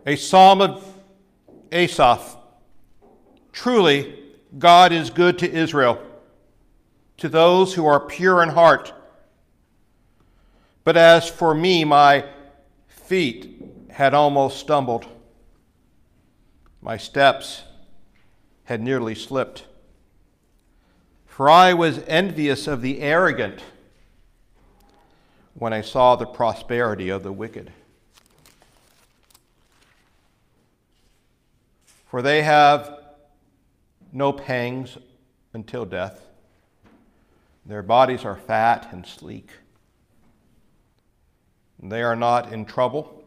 A psalm of Asaph. Truly, God is good to Israel, to those who are pure in heart. But as for me, my feet had almost stumbled. My steps had nearly slipped. For I was envious of the arrogant when I saw the prosperity of the wicked. For they have no pangs until death. Their bodies are fat and sleek. They are not in trouble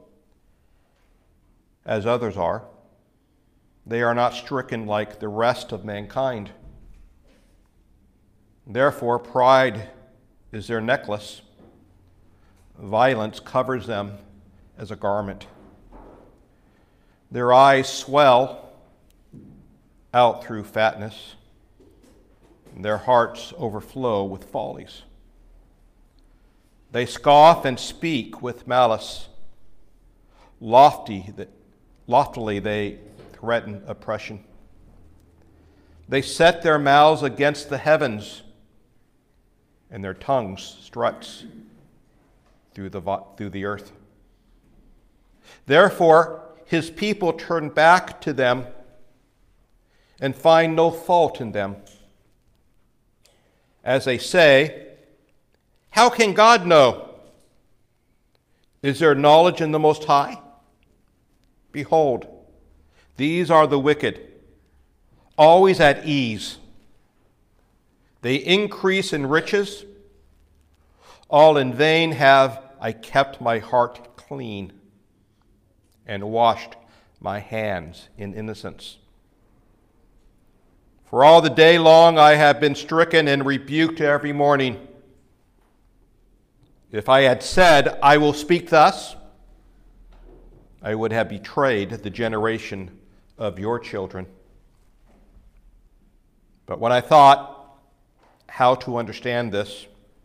as others are. They are not stricken like the rest of mankind. Therefore, pride is their necklace. Violence covers them as a garment. Their eyes swell out through fatness. Their hearts overflow with follies. They scoff and speak with malice. Loftily they threaten oppression. They set their mouths against the heavens, and their tongues struts through the earth. Therefore, his people turn back to them and find no fault in them. As they say, how can God know? Is there knowledge in the Most High? Behold, these are the wicked, always at ease. They increase in riches. All in vain have I kept my heart clean and washed my hands in innocence. For all the day long I have been stricken and rebuked every morning. If I had said, I will speak thus, I would have betrayed the generation of your children. But when I thought how to understand this,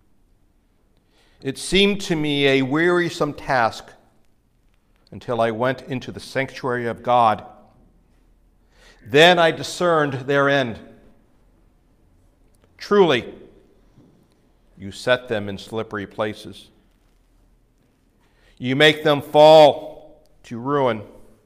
it seemed to me a wearisome task until I went into the sanctuary of God. Then I discerned their end. Truly, you set them in slippery places. You make them fall to ruin.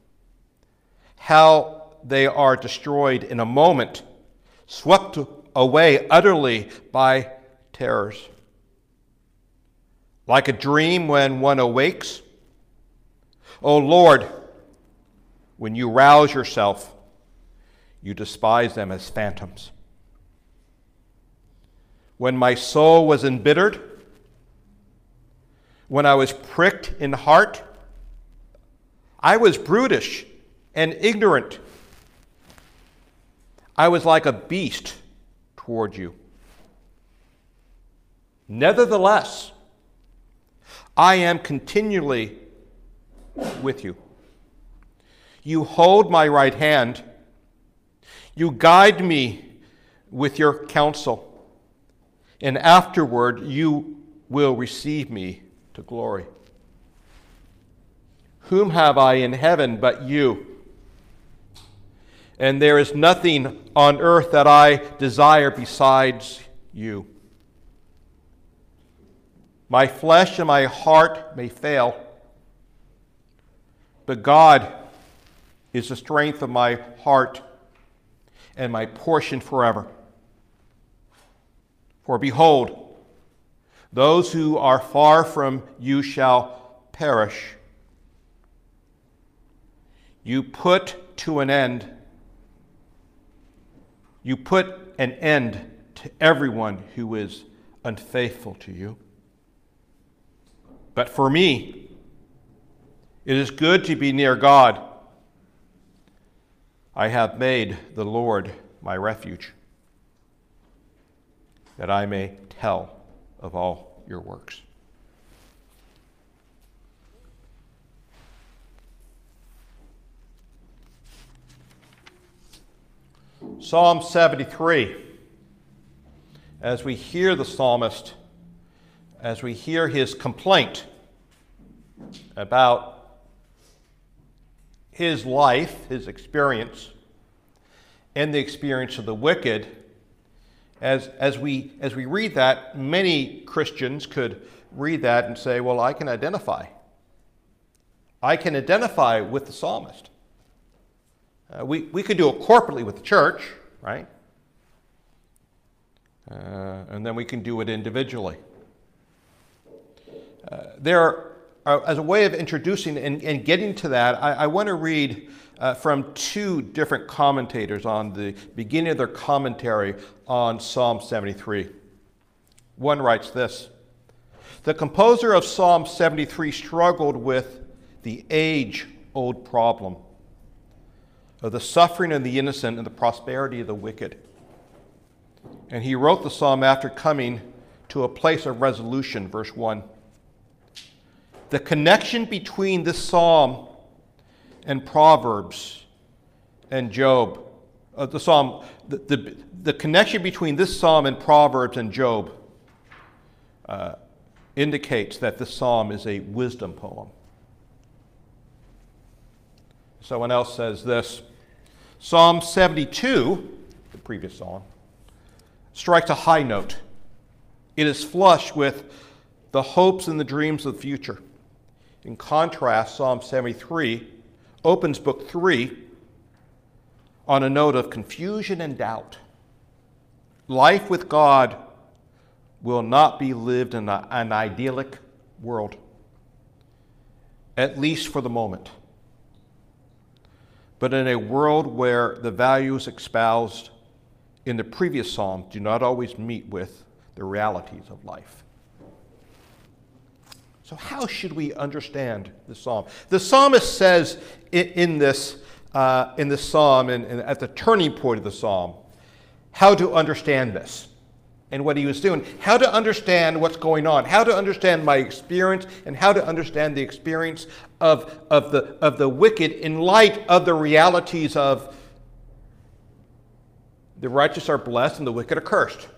How they are destroyed in a moment, swept away utterly by terrors. Like a dream when one awakes. O Lord, when you rouse yourself, you despise them as phantoms. When my soul was embittered, when I was pricked in heart, I was brutish and ignorant. I was like a beast toward you. Nevertheless, I am continually with you. You hold my right hand. You guide me with your counsel, and afterward you will receive me to glory. Whom have I in heaven but you? And there is nothing on earth that I desire besides you. My flesh and my heart may fail, but God is the strength of my heart and my portion forever. For behold, those who are far from you shall perish. You put an end to everyone who is unfaithful to you. But for me, it is good to be near God. I have made the Lord my refuge, that I may tell of all your works. Psalm 73. As we hear the psalmist, as we hear his complaint about his life, his experience, and the experience of the wicked, as we read that, many Christians could read that and say, well, I can identify. I can identify with the psalmist. We could do it corporately with the church, right? And then we can do it individually. As a way of introducing and getting to that, I want to read from two different commentators on the beginning of their commentary on Psalm 73. One writes this: the composer of Psalm 73 struggled with the age-old problem of the suffering of the innocent and the prosperity of the wicked. And he wrote the psalm after coming to a place of resolution, verse 1. The connection between this psalm and Proverbs and Job, the connection between this psalm and Proverbs and Job indicates that this psalm is a wisdom poem. Someone else says this: Psalm 72, the previous psalm, strikes a high note. It is flush with the hopes and the dreams of the future. In contrast, Psalm 73 opens book 3 on a note of confusion and doubt. Life with God will not be lived in an idyllic world, at least for the moment, but in a world where the values espoused in the previous psalm do not always meet with the realities of life. So how should we understand the psalm? The psalmist says in this psalm, and at the turning point of the psalm, how to understand this and what he was doing, how to understand what's going on, how to understand my experience, and how to understand the experience of the wicked in light of the realities of the righteous are blessed and the wicked are cursed.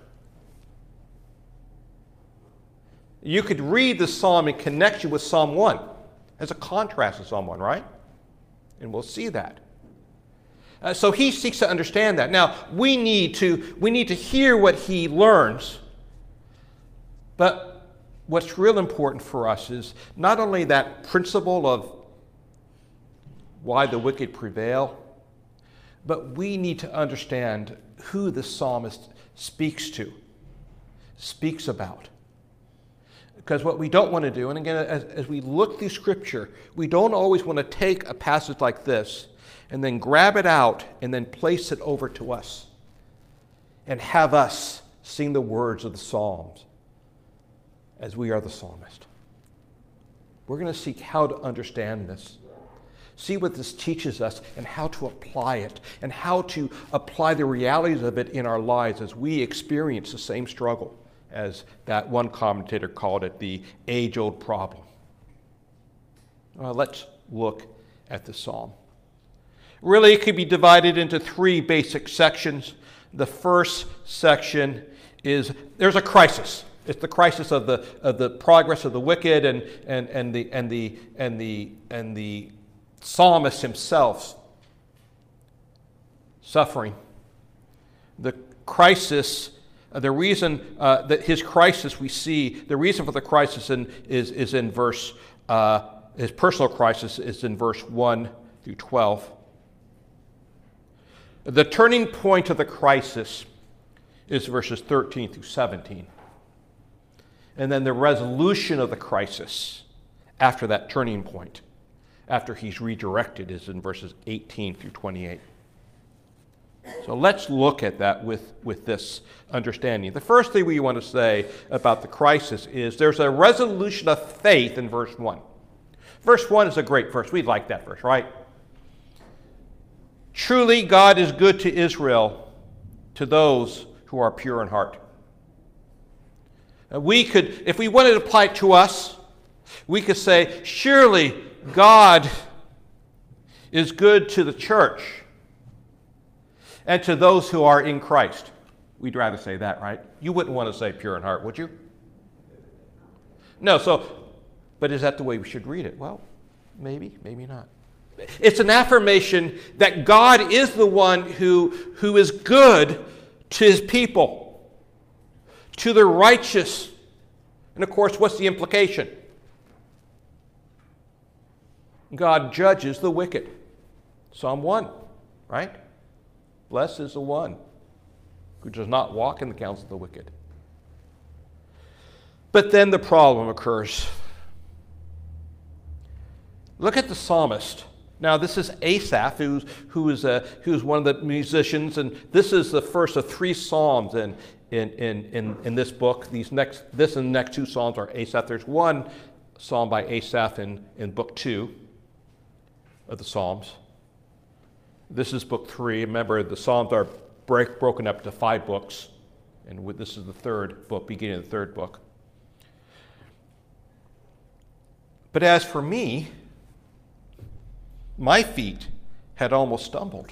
You could read the psalm in connection with Psalm 1 as a contrast to Psalm 1, right? And we'll see that. So he seeks to understand that. Now, we need to hear what he learns, but what's real important for us is not only that principle of why the wicked prevail, but we need to understand who the psalmist speaks to, speaks about. Because what we don't want to do, and again, as we look through Scripture, we don't always want to take a passage like this and then grab it out and then place it over to us and have us sing the words of the Psalms as we are the psalmist. We're going to seek how to understand this, see what this teaches us and how to apply it, and how to apply the realities of it in our lives as we experience the same struggle, as that one commentator called it, the age-old problem. Let's look at the psalm. Really, it could be divided into 3 basic sections. The first section is, there's a crisis. It's the crisis of the progress of the wicked and the psalmist himself suffering. The crisis. The reason that his crisis, we see, the reason for the crisis is in verse, his personal crisis is in verse 1 through 12. The turning point of the crisis is verses 13 through 17. And then the resolution of the crisis after that turning point, after he's redirected, is in verses 18 through 28. So let's look at that with this understanding. The first thing we want to say about the crisis is there's a resolution of faith in verse 1. Verse 1 is a great verse. We like that verse, right? Truly, God is good to Israel, to those who are pure in heart. We could, if we wanted to apply it to us, we could say, surely God is good to the church and to those who are in Christ. We'd rather say that, right? You wouldn't want to say pure in heart, would you? No, but is that the way we should read it? Well, maybe, maybe not. It's an affirmation that God is the one who is good to his people, to the righteous. And of course, what's the implication? God judges the wicked. Psalm 1, right? Blessed is the one who does not walk in the counsel of the wicked. But then the problem occurs. Look at the psalmist. Now, this is Asaph, who is one of the musicians, and this is the first of 3 psalms in this book. This and the next 2 psalms are Asaph. There's one psalm by Asaph in book 2 of the Psalms. This is book 3. Remember, the Psalms are broken up to 5 books, and this is the 3rd book, beginning of the 3rd book. But as for me, my feet had almost stumbled.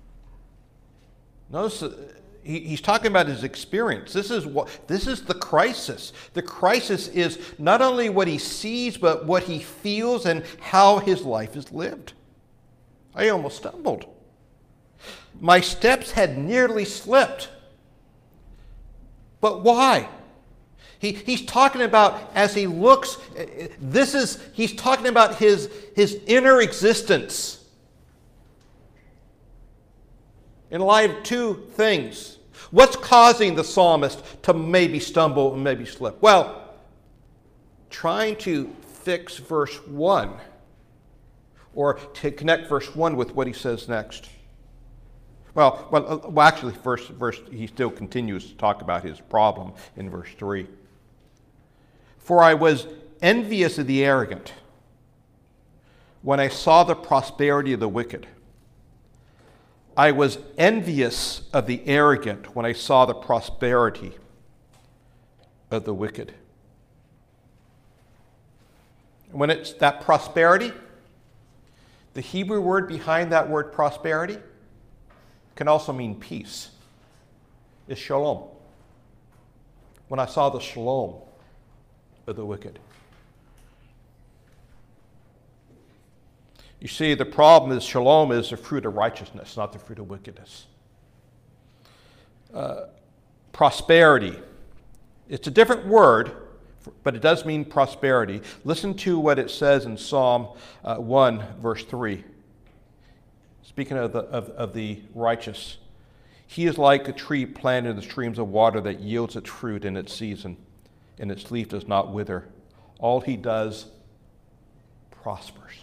Notice he's talking about his experience. This is the crisis. The crisis is not only what he sees, but what he feels and how his life is lived. I almost stumbled. My steps had nearly slipped. But why? He's talking about, as he looks, he's talking about his inner existence. In light of 2 things. What's causing the psalmist to maybe stumble and maybe slip? Well, trying to fix verse 1, or to connect verse 1 with what he says next. Well, actually, first he still continues to talk about his problem in verse 3. For I was envious of the arrogant when I saw the prosperity of the wicked. I was envious of the arrogant when I saw the prosperity of the wicked. When it's that prosperity, the Hebrew word behind that word prosperity can also mean peace. It's shalom. When I saw the shalom of the wicked. You see, the problem is shalom is the fruit of righteousness, not the fruit of wickedness. Prosperity. It's a different word, but it does mean prosperity. Listen to what it says in Psalm 1, verse 3. Speaking of the righteous. He is like a tree planted in the streams of water that yields its fruit in its season, and its leaf does not wither. All he does prospers.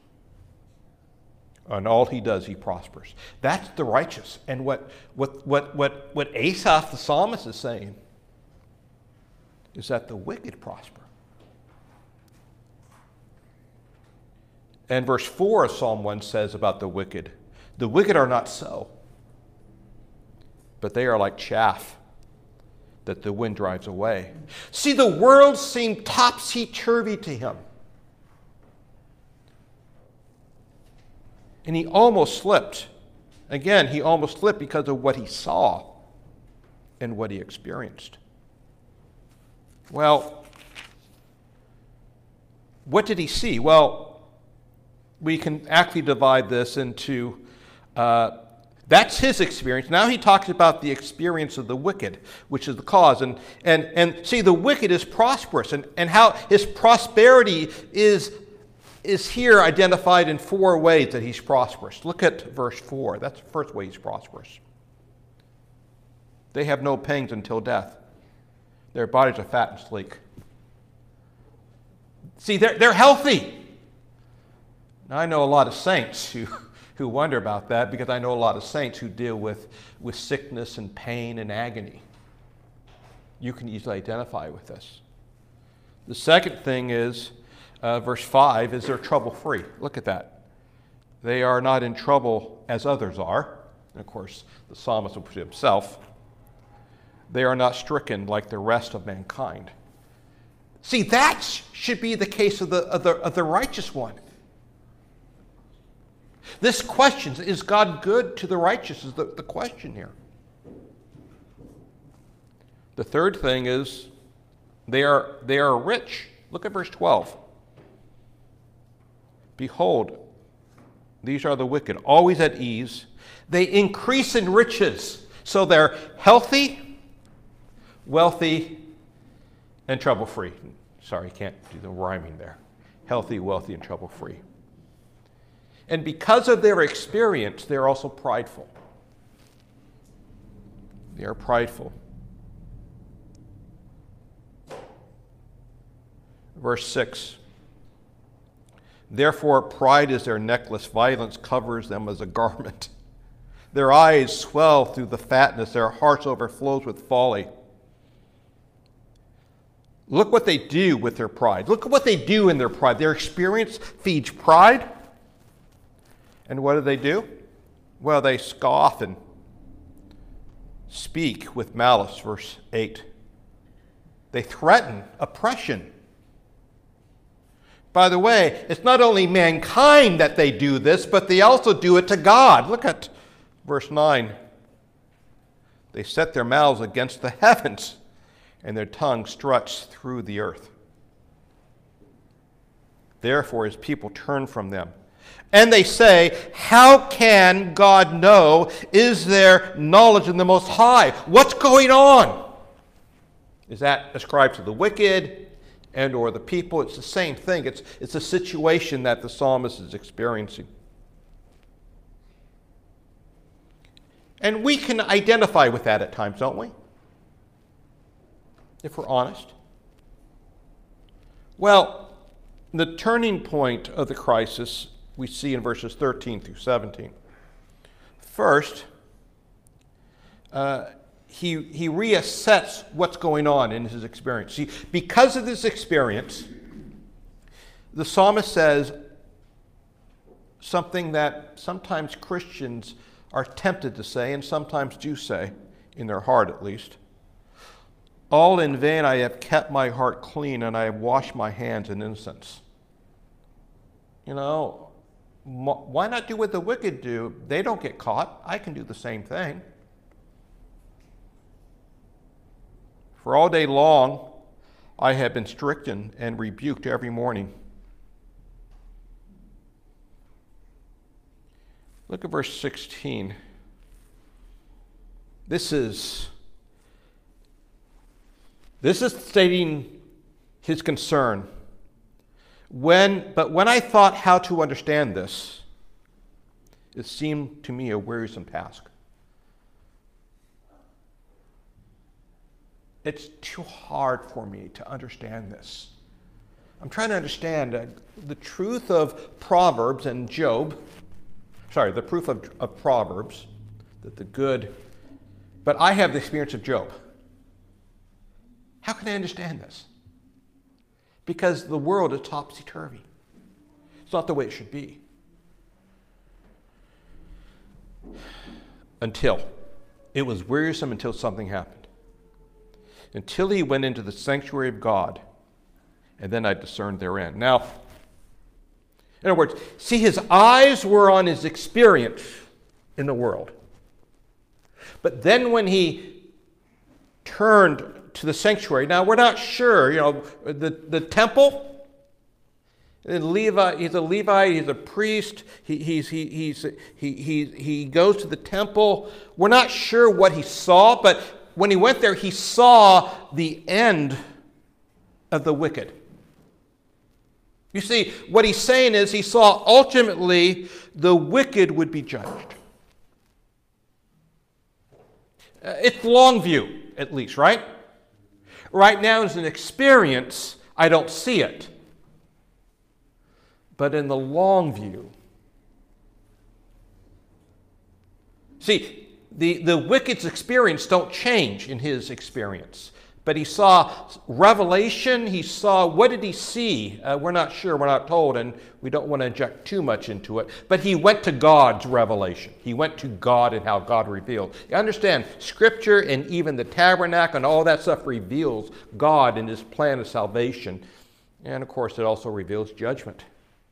And all he does, he prospers. That's the righteous. And what Asaph the psalmist is saying is that the wicked prosper. And verse 4 of Psalm 1 says about the wicked are not so, but they are like chaff that the wind drives away. See, the world seemed topsy-turvy to him. And he almost slipped. Again, he almost slipped because of what he saw and what he experienced. Well, what did he see? Well, we can actually divide this into, that's his experience. Now he talks about the experience of the wicked, which is the cause. And see, the wicked is prosperous, and how his prosperity is here identified in 4 ways that he's prosperous. Look at verse 4. That's the first way he's prosperous. They have no pangs until death. Their bodies are fat and sleek. See, they're healthy. Now, I know a lot of saints who wonder about that, because I know a lot of saints who deal with sickness and pain and agony. You can easily identify with this. The second thing is, verse 5, is they're trouble-free. Look at that. They are not in trouble as others are. And of course, the psalmist will put himself. They are not stricken like the rest of mankind. See, that should be the case of the righteous one. This question, is God good to the righteous, is the question here. The third thing is they are rich. Look at verse 12. Behold, These are the wicked, always at ease. They increase in riches. So they're healthy, wealthy, and trouble-free. Sorry, can't do the rhyming there. Healthy, wealthy, and trouble-free. And because of their experience, they're also prideful. They are prideful. Verse 6. Therefore, pride is their necklace, violence covers them as a garment. Their eyes swell through the fatness, their hearts overflows with folly. Look what they do with their pride. Look at what they do in their pride. Their experience feeds pride. And what do? Well, they scoff and speak with malice, verse 8. They threaten oppression. By the way, it's not only mankind that they do this, but they also do it to God. Look at verse 9. They set their mouths against the heavens, and their tongue struts through the earth. Therefore, his people turn from them. And they say, how can God know? Is there knowledge in the Most High? What's going on? Is that ascribed to the wicked and or the people? It's the same thing. It's a situation that the psalmist is experiencing. And we can identify with that at times, don't we? If we're honest. Well, the turning point of the crisis we see in verses 13 through 17. First, he reassets what's going on in his experience. See, because of this experience, the psalmist says something that sometimes Christians are tempted to say, and sometimes do say, in their heart at least. All in vain I have kept my heart clean, and I have washed my hands in innocence. You know, why not do what the wicked do? They don't get caught. I can do the same thing. For all day long, I have been stricken and rebuked every morning. Look at verse 16. This is stating his concern. But when I thought how to understand this, it seemed to me a wearisome task. It's too hard for me to understand this. I'm trying to understand the truth of Proverbs and Job. The proof of Proverbs, that the good, but I have the experience of Job. How can I understand this? Because the world is topsy-turvy. It's not the way it should be. It was wearisome until something happened. Until he went into the sanctuary of God, and then I discerned their end. Now, in other words, see, his eyes were on his experience in the world. But then when he turned to the sanctuary, now we're not sure, the temple, Levi, he's a Levite, he's a priest, he goes to the temple. We're not sure what he saw, but when he went there, he saw the end of the wicked. You see, what he's saying is he saw ultimately the wicked would be judged. It's long view, at least, right? Right now, as an experience, I don't see it. But in the long view, see, the wicked's experience don't change in his experience. But he saw revelation. He saw, what did he see? We're not sure. We're not told, and we don't want to inject too much into it. But he went to God's revelation. He went to God and how God revealed. You understand, Scripture and even the tabernacle and all that stuff reveals God and his plan of salvation. And, of course, it also reveals judgment.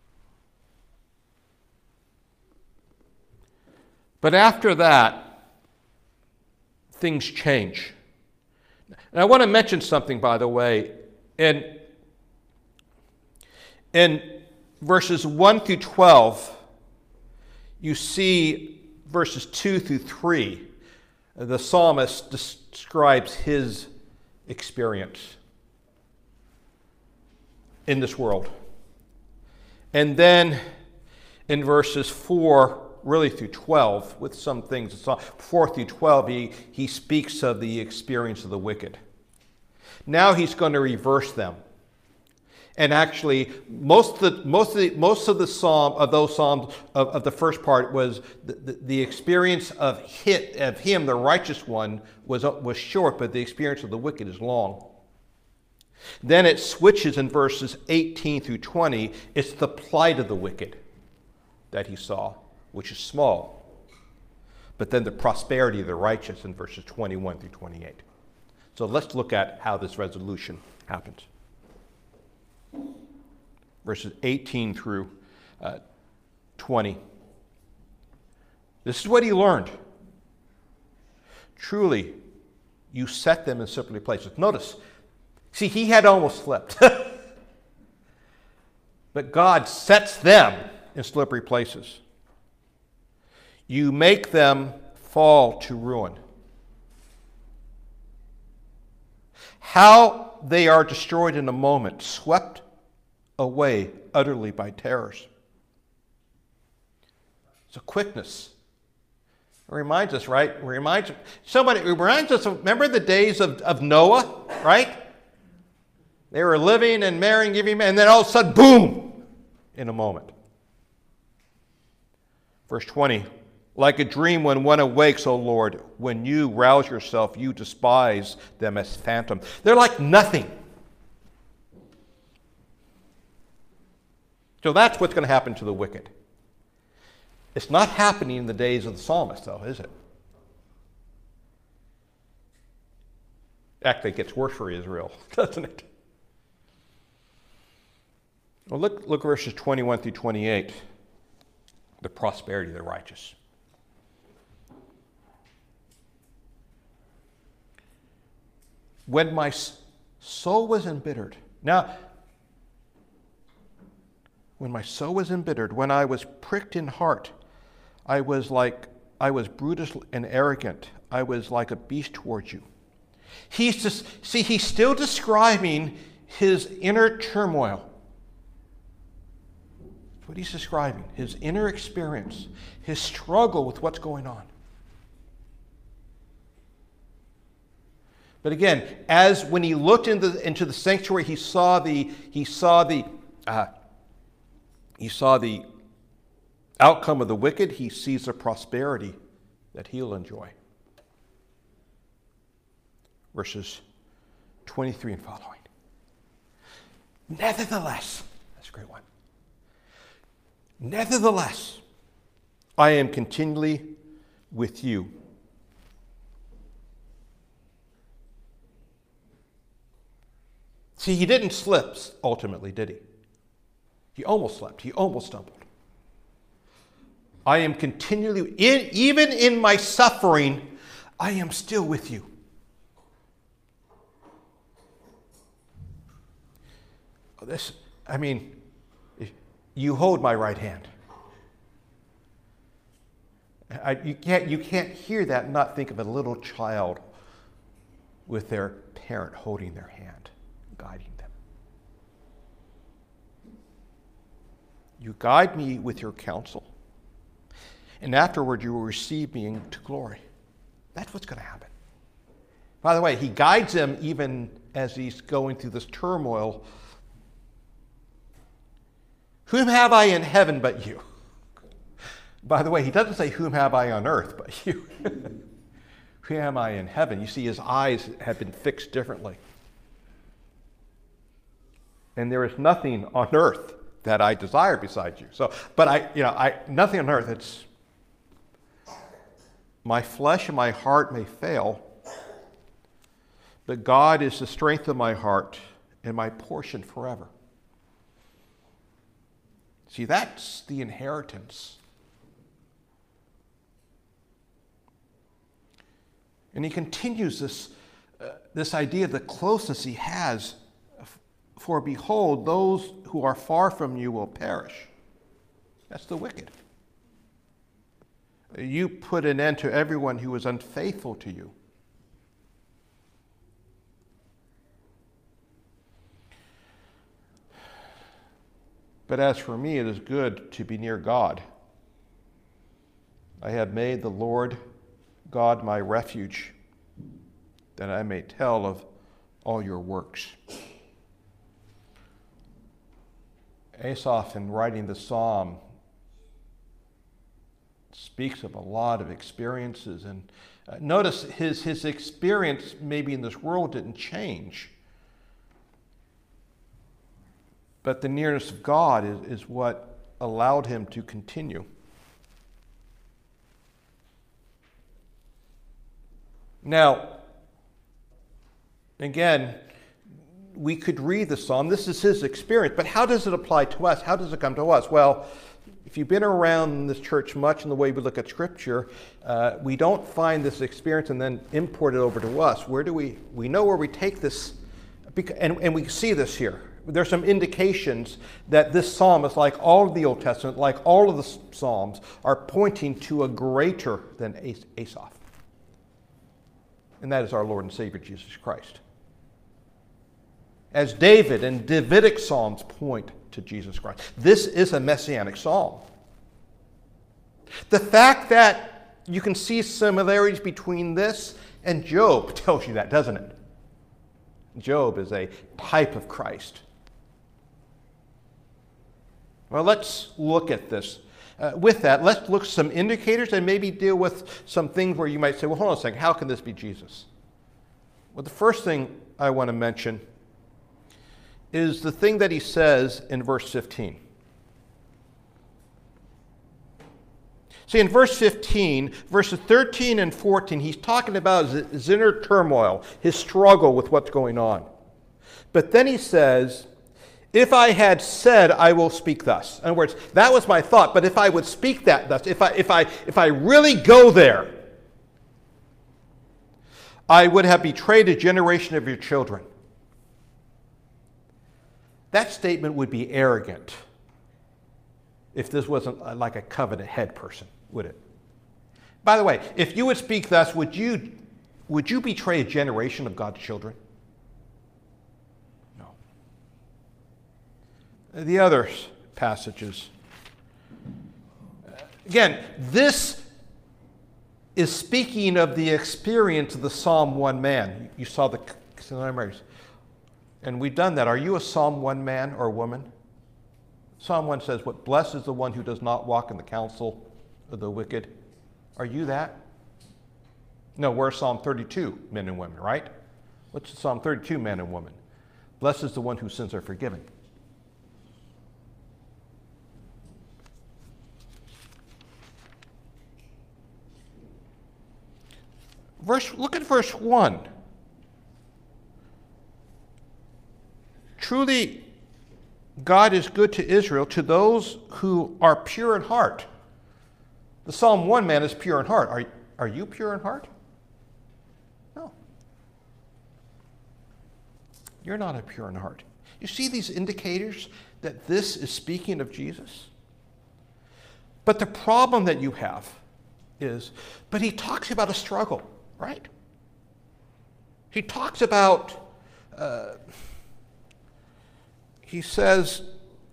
But after that, things change. And I want to mention something, by the way. In verses 1 through 12, you see verses 2 through 3, the psalmist describes his experience in this world. And then in verses 4 really through 12, with some things, 4 through 12, he speaks of the experience of the wicked. Now he's going to reverse them. And actually, most of the psalms of the first part was the experience of him, the righteous one, was short, but the experience of the wicked is long. Then it switches in verses 18 through 20. It's the plight of the wicked that he saw, which is small. But then the prosperity of the righteous in verses 21 through 28. So let's look at how this resolution happens. Verses 18 through 20. This is what he learned. Truly, you set them in slippery places. Notice, see, he had almost slipped. But God sets them in slippery places. You make them fall to ruin. How they are destroyed in a moment, swept away utterly by terrors. It's a quickness. It reminds us, right? It reminds us of, remember the days of Noah, right? They were living and marrying, giving, and then all of a sudden, boom, in a moment. Verse 20, like a dream when one awakes, O Lord, when you rouse yourself, you despise them as phantoms. They're like nothing. So that's what's going to happen to the wicked. It's not happening in the days of the psalmist, though, is it? Actually, it gets worse for Israel, doesn't it? Well, look verses 21 through 28. The prosperity of the righteous. When my soul was embittered. Now, when my soul was embittered, when I was pricked in heart, I was brutish and arrogant. I was like a beast towards you. He's still describing his inner turmoil. That's what he's describing, his inner experience, his struggle with what's going on. But again, as when he looked into the sanctuary, he saw the outcome of the wicked. He sees the prosperity that he'll enjoy. Verses 23 and following. Nevertheless, that's a great one. Nevertheless, I am continually with you. See, he didn't slip ultimately, did he? He almost slipped. He almost stumbled. I am continually, even in my suffering, I am still with you. You hold my right hand. You can't hear that and not think of a little child with their parent holding their hand, guiding them. You guide me with your counsel, and afterward you will receive me into glory. That's what's going to happen. By the way, he guides them even as he's going through this turmoil. Whom have I in heaven but you? By the way, he doesn't say, whom have I on earth but you? Whom am I in heaven? You see, his eyes have been fixed differently. And there is nothing on earth that I desire besides you. Nothing on earth. It's my flesh and my heart may fail, but God is the strength of my heart and my portion forever. See, that's the inheritance. And he continues this idea of the closeness he has. For behold, those who are far from you will perish. That's the wicked. You put an end to everyone who was unfaithful to you. But as for me, it is good to be near God. I have made the Lord God my refuge, that I may tell of all your works. Asaph, in writing the psalm, speaks of a lot of experiences. And notice his experience maybe in this world didn't change. But the nearness of God is what allowed him to continue. Now, again, we could read the psalm. This is his experience, but how does it apply to us? How does it come to us? Well, if you've been around this church much in the way we look at Scripture, we don't find this experience and then import it over to us. Where do we know where we take this, and we see this here. There's some indications that this psalm is like all of the Old Testament, like all of the Psalms, are pointing to a greater than Asaph. And that is our Lord and Savior, Jesus Christ. As David and Davidic Psalms point to Jesus Christ. This is a messianic psalm. The fact that you can see similarities between this and Job tells you that, doesn't it? Job is a type of Christ. Well, let's look at this. With that, let's look at some indicators and maybe deal with some things where you might say, well, hold on a second, how can this be Jesus? Well, the first thing I want to mention is the thing that he says in verse 15. See, in verse 15, verses 13 and 14, he's talking about his inner turmoil, his struggle with what's going on. But then he says, if I had said, I will speak thus. In other words, that was my thought, but if I would speak that thus, if I really go there, I would have betrayed a generation of your children. That statement would be arrogant if this wasn't like a covenant head person, would it? By the way, if you would speak thus, would you betray a generation of God's children? No. The other passages. Again, this is speaking of the experience of the Psalm 1 man. You saw the similarities. And we've done that. Are you a Psalm 1 man or woman? Psalm 1 says, "What blessed is the one who does not walk in the counsel of the wicked." Are you that? No, we're Psalm 32 men and women, right? What's Psalm 32 man and woman? Blessed is the one whose sins are forgiven. Look at verse 1. Truly, God is good to Israel, to those who are pure in heart. The Psalm 1 man is pure in heart. Are you pure in heart? No. You're not a pure in heart. You see these indicators that this is speaking of Jesus? But the problem that you have is, but he talks about a struggle, right? He talks about... He says,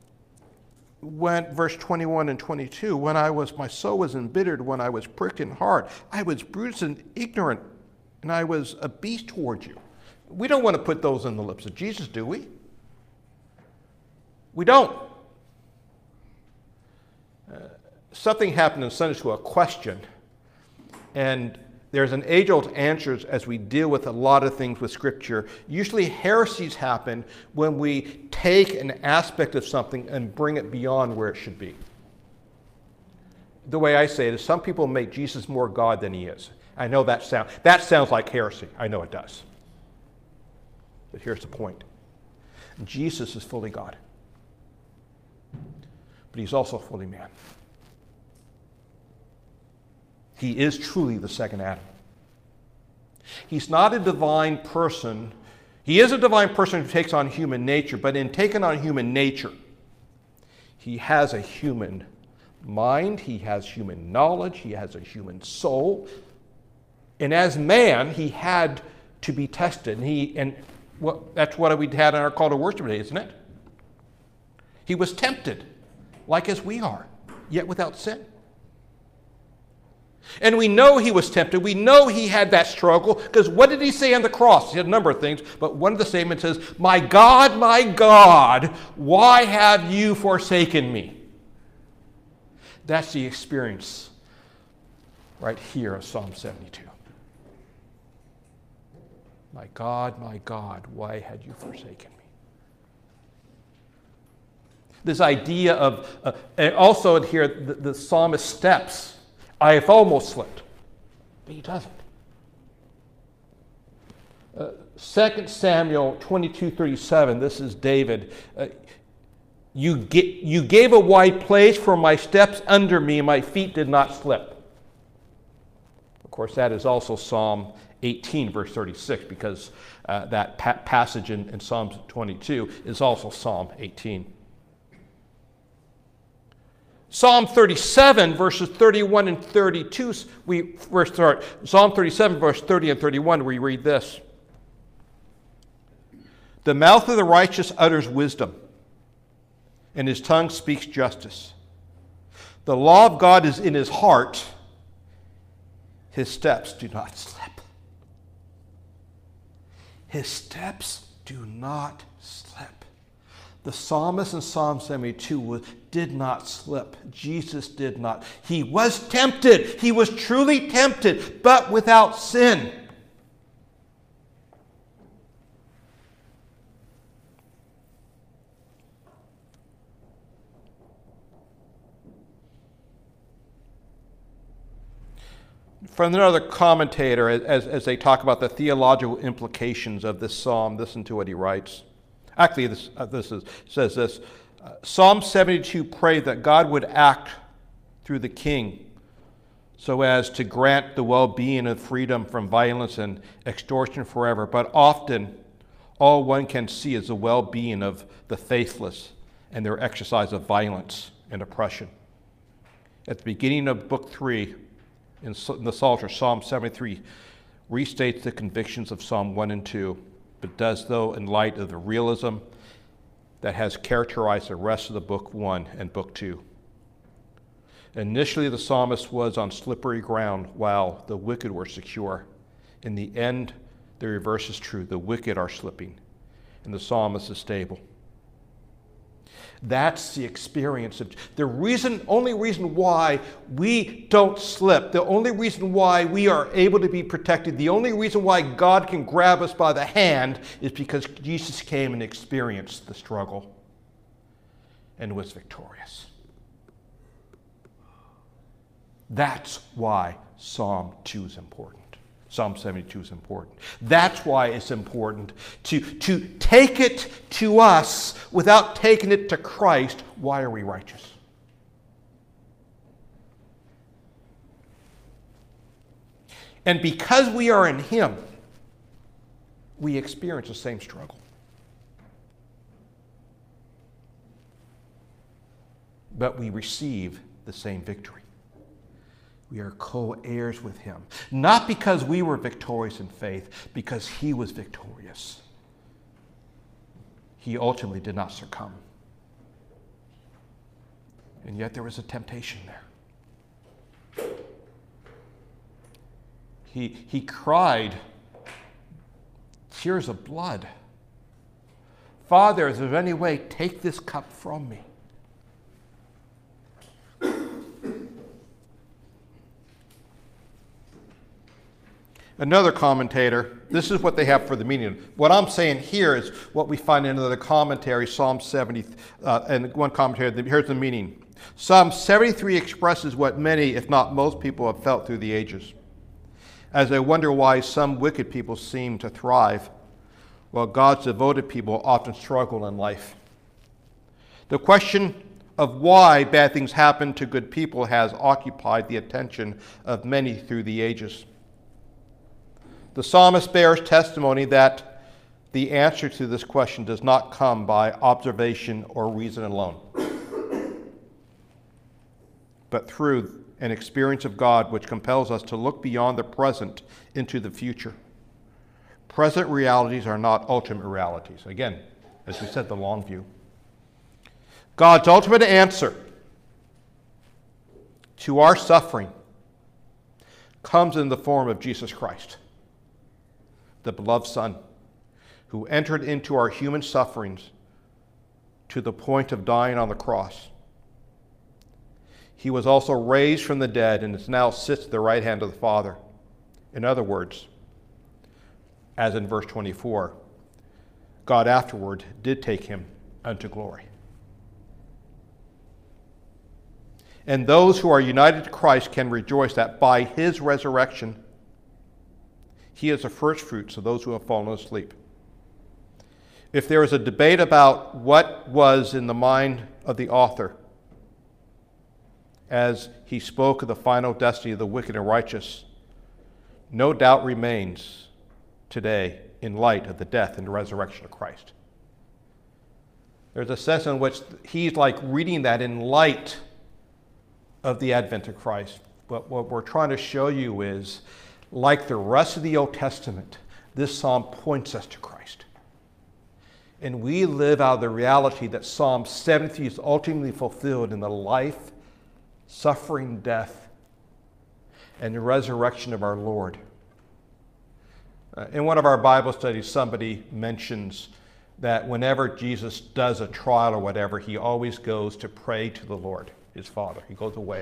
verse 21 and 22, my soul was embittered, when I was pricked in heart, I was bruised and ignorant, and I was a beast toward you. We don't want to put those in the lips of Jesus, do we? We don't. Something happened in Sunday school, a question, and there's an age-old answer as we deal with a lot of things with Scripture. Usually heresies happen when we take an aspect of something and bring it beyond where it should be. The way I say it is, some people make Jesus more God than he is. I know that sounds like heresy. I know it does. But here's the point. Jesus is fully God. But he's also fully man. He is truly the second Adam. He's not a divine person. He is a divine person who takes on human nature, but in taking on human nature, he has a human mind, he has human knowledge, he has a human soul. And as man, he had to be tested. That's what we had in our call to worship today, isn't it? He was tempted, like as we are, yet without sin. And we know he was tempted. We know he had that struggle, because what did he say on the cross? He had a number of things, but one of the statements is, my God, why have you forsaken me? That's the experience right here of Psalm 72. My God, why had you forsaken me? This idea of, and also in here, the psalmist steps. I have almost slipped, but he doesn't. 2 Samuel 22:37, this is David. You gave a wide place for my steps under me, my feet did not slip. Of course, that is also Psalm 18, verse 36, because that passage in Psalm 22 is also Psalm 18. Psalm 37, verses 31 and 32, Psalm 37, verse 30 and 31, we read this. The mouth of the righteous utters wisdom, and his tongue speaks justice. The law of God is in his heart. His steps do not slip. His steps do not slip. The psalmist in Psalm 72 did not slip. Jesus did not. He was tempted. He was truly tempted, but without sin. From another commentator, as they talk about the theological implications of this psalm, listen to what he writes. Actually, says this. Psalm 72 prayed that God would act through the king so as to grant the well-being and freedom from violence and extortion forever. But often, all one can see is the well-being of the faithless and their exercise of violence and oppression. At the beginning of Book 3, in the Psalter, Psalm 73 restates the convictions of Psalm 1 and 2, but does so in light of the realism that has characterized the rest of the Book 1 and Book 2. Initially, the psalmist was on slippery ground while the wicked were secure. In the end, the reverse is true. The wicked are slipping, and the psalmist is stable. That's the experience of only reason why we don't slip, the only reason why we are able to be protected, the only reason why God can grab us by the hand is because Jesus came and experienced the struggle and was victorious. That's why Psalm 2 is important. Psalm 72 is important. That's why it's important to take it to us without taking it to Christ. Why are we righteous? And because we are in Him, we experience the same struggle. But we receive the same victory. We are co-heirs with Him. Not because we were victorious in faith, because He was victorious. He ultimately did not succumb. And yet there was a temptation there. He cried tears of blood. Father, is there any way, take this cup from me? Another commentator, this is what they have for the meaning. What I'm saying here is what we find in another commentary, Psalm 70, and one commentary, here's the meaning. Psalm 73 expresses what many, if not most people, have felt through the ages, as they wonder why some wicked people seem to thrive, while God's devoted people often struggle in life. The question of why bad things happen to good people has occupied the attention of many through the ages. The psalmist bears testimony that the answer to this question does not come by observation or reason alone. but through an experience of God which compels us to look beyond the present into the future. Present realities are not ultimate realities. Again, as we said, the long view. God's ultimate answer to our suffering comes in the form of Jesus Christ, the beloved Son, who entered into our human sufferings to the point of dying on the cross. He was also raised from the dead and is now sits at the right hand of the Father. In other words, as in verse 24, God afterward did take him unto glory. And those who are united to Christ can rejoice that by his resurrection, he is the first fruits of those who have fallen asleep. If there is a debate about what was in the mind of the author as he spoke of the final destiny of the wicked and righteous, no doubt remains today in light of the death and the resurrection of Christ. There's a sense in which he's like reading that in light of the advent of Christ. But what we're trying to show you is, like the rest of the Old Testament, this psalm points us to Christ. And we live out of the reality that Psalm 73 is ultimately fulfilled in the life, suffering, death, and the resurrection of our Lord. In one of our Bible studies, somebody mentions that whenever Jesus does a trial or whatever, he always goes to pray to the Lord, his Father. He goes away.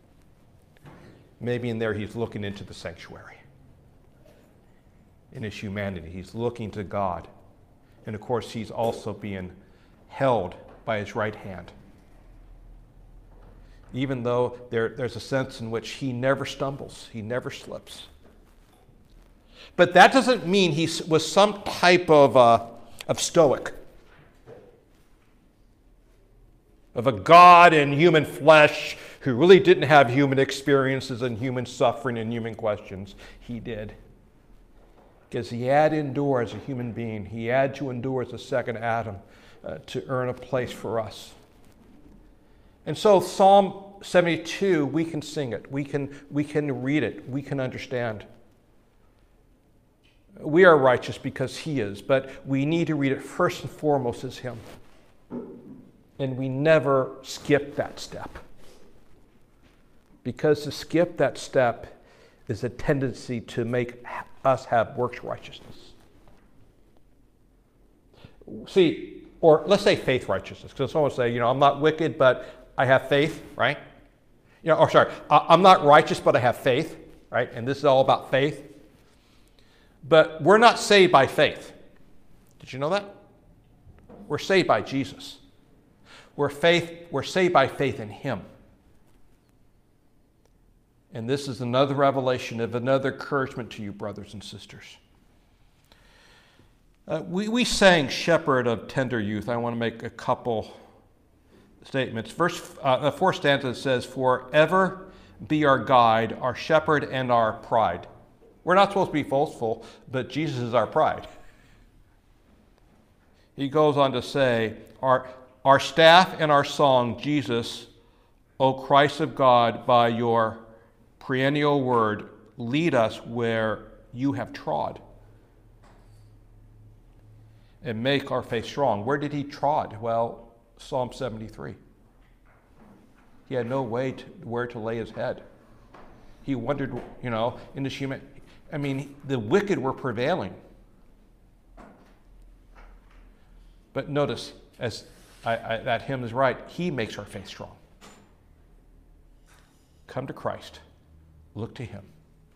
Maybe in there he's looking into the sanctuary. In his humanity, he's looking to God. And of course, he's also being held by his right hand. Even though there's a sense in which he never stumbles, he never slips. But that doesn't mean he was some type of stoic, of a God in human flesh who really didn't have human experiences and human suffering and human questions. He did. Because he had to endure as a human being. He had to endure as a second Adam to earn a place for us. And so Psalm 72, we can sing it. We can read it. We can understand. We are righteous because he is, but we need to read it first and foremost as him. And we never skip that step. Because to skip that step is a tendency to make us have works righteousness. See, or let's say faith righteousness. Because someone will say, I'm not wicked, but I have faith, right? I'm not righteous, but I have faith, right? And this is all about faith. But we're not saved by faith. Did you know that? We're saved by Jesus. We're saved by faith in him. And this is another revelation of another encouragement to you, brothers and sisters. We sang Shepherd of Tender Youth. I want to make a couple statements. The fourth stanza says, forever be our guide, our shepherd, and our pride. We're not supposed to be boastful, but Jesus is our pride. He goes on to say, our staff and our song, Jesus, O Christ of God, by your perennial word, lead us where you have trod and make our faith strong. Where did he trod? Well, Psalm 73. He had no way where to lay his head. He wondered, in this human... the wicked were prevailing. But notice, as that hymn is right, he makes our faith strong. Come to Christ. Look to him.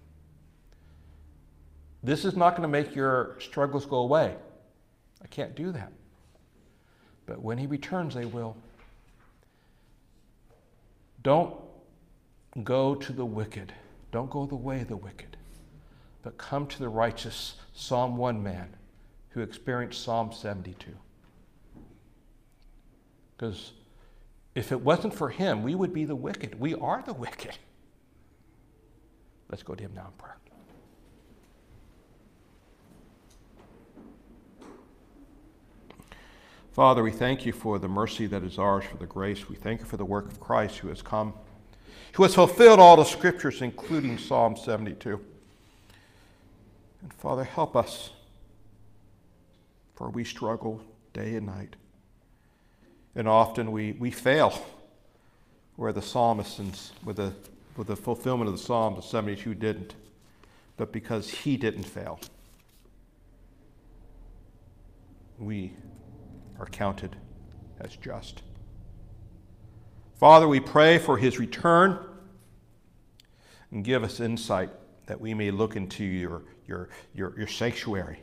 This is not going to make your struggles go away. I can't do that. But when he returns, they will. Don't go to the wicked. Don't go the way of the wicked. But come to the righteous Psalm 1 man who experienced Psalm 72. Because if it wasn't for him, we would be the wicked. We are the wicked. Let's go to him now in prayer. Father, we thank you for the mercy that is ours, for the grace. We thank you for the work of Christ who has come who has fulfilled all the scriptures, including Psalm 72. And Father, help us, for we struggle day and night. And often we fail, where the psalmist, with the fulfillment of the Psalm, the 72 didn't, but because he didn't fail, we are counted as just. Father, we pray for his return, and give us insight that we may look into your sanctuary.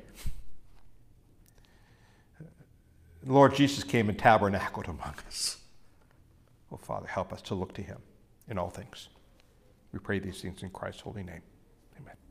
Lord Jesus came and tabernacled among us. Oh, Father, help us to look to him in all things. We pray these things in Christ's holy name. Amen.